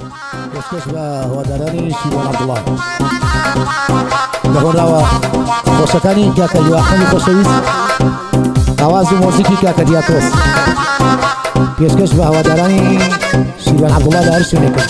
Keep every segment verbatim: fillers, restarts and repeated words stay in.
پێشکەش بە هەوادارانی شیروان عەبدوڵڵا لە هۆنراوە خۆشەکانی کاکە یواخەمی خۆشەویست ئاواز و مۆزیکی کاکە دیاتۆس پێشکەش بە هەوادارانی شیروان عەبدوڵڵا لە هەر شوێنێکە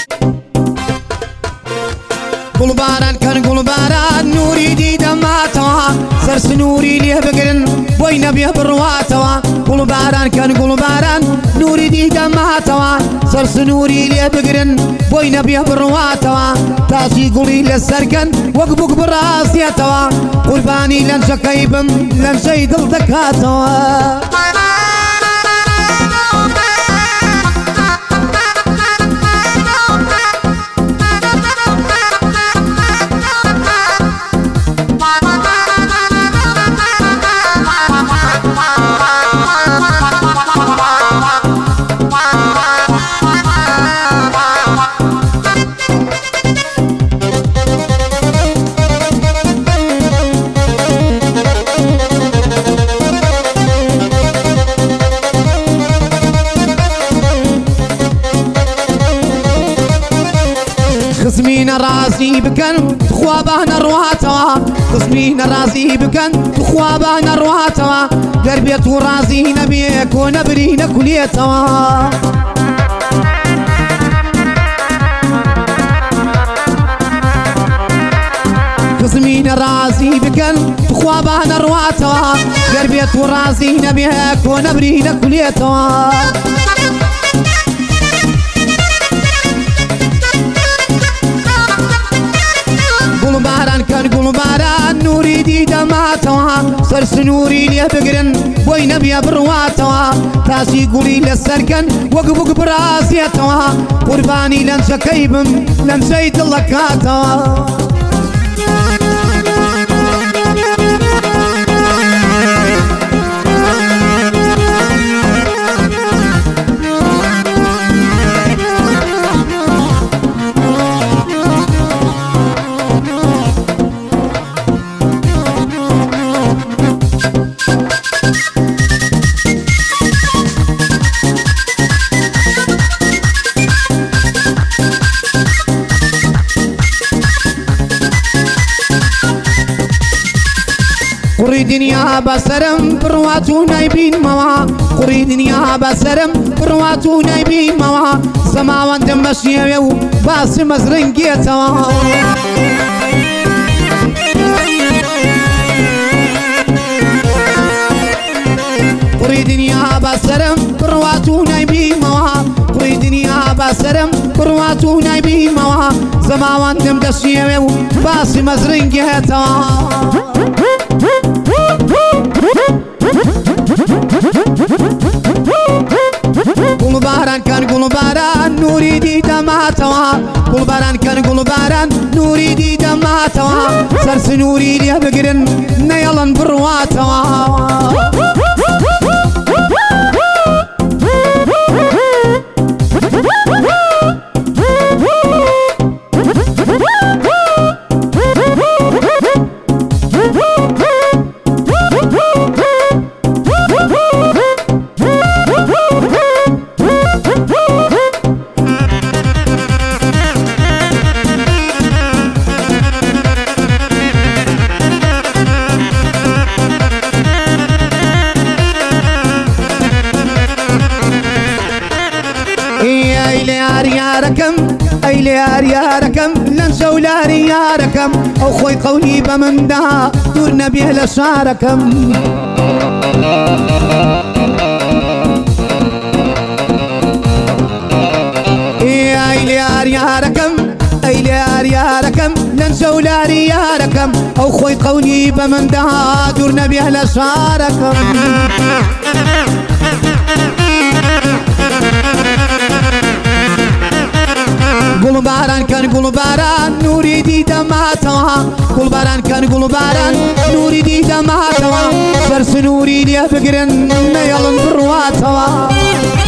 گوڵباران کەن گوڵباران نوری دیدەماتەوە سەر سنووری لێ بگرن بۆی نەبێ بڕواتەوە گوڵباران کەن گوڵباران نوری دیدەماتەوە سەر سنووری لێ بگرن بۆی نەبێ بڕواتەوە تاچی گوڵی لەسەرکەن وەک بووک بڕاستێتەوە قوربانی لەنجەکەی بم لەنجەی دڵ دەکاتەوە خزمینە ڕازی بکەن خوا بە نەڕواتەوە خزمینە ڕازی بکەن خوا بە نەڕواتەوە دەربێت و ڕازی نەبێ کۆ نەبری نەکولێتەوە خزمینە ڕازی بکەن خوا بە نەڕواتەوە دەربێت و ڕازی نەبێ کۆ نەبری نەکولێتەوە گوڵباران کەن گوڵباران نوری دیدەماتەوە سەر سنووری لێ بگرن بۆی نەبێ بڕواتەوە تاچی گوڵی لەسەرکەن وەک بووک بڕاستێتەوە قوربانی لەنجەکەی بم لەنجەی دڵ دەکاتەوە قڕی دنیا بەسەرم بڕوات و نایبینمەوە قڕی دنیا بەسەرم بڕوات و نایبینمەوە زەماوەندم بە شێوێ و باسی مەزرنگێتەوە قڕی دنیا بەسەرم بڕوات و نایبینمەوە قڕی دنیا بەسەرم بڕوات و نایبینمەوە زەماوەندم بە شێوێ و باسی مەزرنگێتەوە گوڵباران کەن گوڵباران نوری دیدەماتەوە گوڵباران کەن گوڵباران نوری دیدەماتەوە سەر سنووری لێ بگرن نەیەڵن بڕواتەوە یارەکەم ئەی لێ یارەکەم لەنجە و لاری یارەکەم ئەو خۆی قەولی بە مندا دوور نەبێ لە شارەکەم ئەی لێ یارەکەم ئەی لێ یارەکەم لەنجە و لاری یارەکەم ئەو خۆی قەولی بە مندا دوور نەبێ لە شارەکەم گوڵباران کەن گوڵباران نوری دیدەماتەوە گوڵباران کەن گوڵباران نوری دیدەماتەوە سەر سنووری لێ بگرن نەیەڵن بڕواتەوە